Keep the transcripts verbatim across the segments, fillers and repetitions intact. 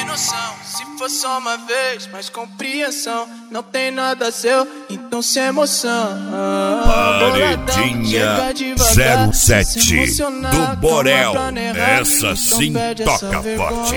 Tem noção, se for só uma vez, mais compreensão. Não tem nada seu, então sem emoção. Paredinha zero sete do Borel. Essa sim toca forte.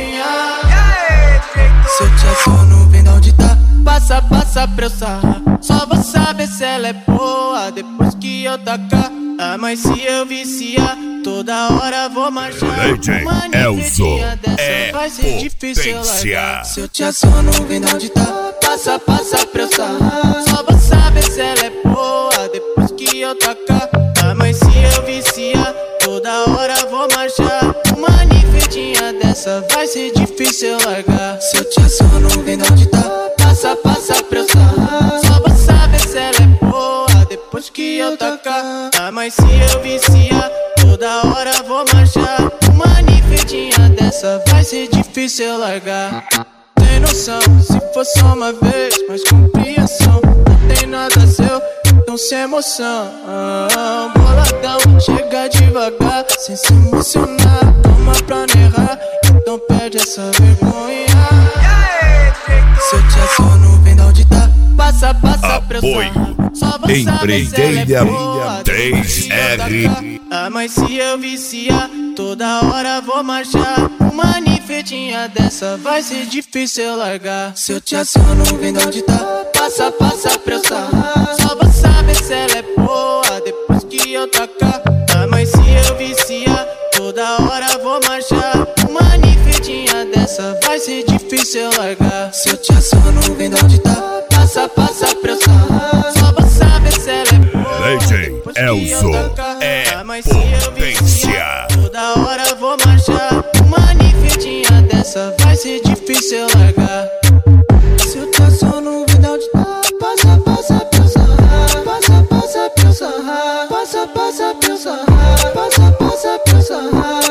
Se eu te aciono, vem da onde tá. Passa, passa pra eu sarrar. Só vou saber se ela é boa depois que eu tacar. Ah, mas se eu viciar, toda hora vou marchar. D J Elzo é vai ser difícil potência. largar. Se eu te aciono, vem da onde tá. Passa, passa pra eu sarrar. Só vou saber se ela é boa depois que eu tacar. Ah, mas se eu viciar, toda hora vou marchar. Uma nifedinha dessa vai ser difícil largar. Se eu te aciono, vem da onde tá. Passa, passa pra eu sarrar. Só vou saber se ela é boa depois que eu tacar. Ah, mas se eu viciar, toda hora vou marchar. Uma nifedinha dessa vai ser difícil largar. Tem noção, se for só uma vez, mais compreensão. Não tem nada seu, então sem emoção. ah, Boladão, chega devagar, sem se emocionar. Toma pra não errar, então perde essa vergonha. Se eu te aciono, vem da onde tá. Passa, passa pra eu Apoio só vou saber se ela é Empreiteira boa três R. Ah, mas se eu viciar, toda hora vou marchar. Uma nifedinha dessa vai ser difícil largar. Se eu te aciono, vem da onde tá. Passa, passa pra eu sarrar. Só vou saber se ela é boa depois que eu tacar. Ah, mas se eu viciar, toda hora vou marchar. Uma nifedinha dessa vai ser difícil largar. Se eu te aciono, vem da onde tá. Passa, passa pra eu sarrar. Só vou saber se ela é boa D J Elzo é potência. Toda hora vou marchar. Uma nifedinha dessa vai ser difícil largar. Se eu te aciono, vem da onde tá. Passa, passa pra eu sarrar. Passa, passa pra eu sarrar. Passa, passa pra eu sarrar. Passa, passa pra eu sarrar.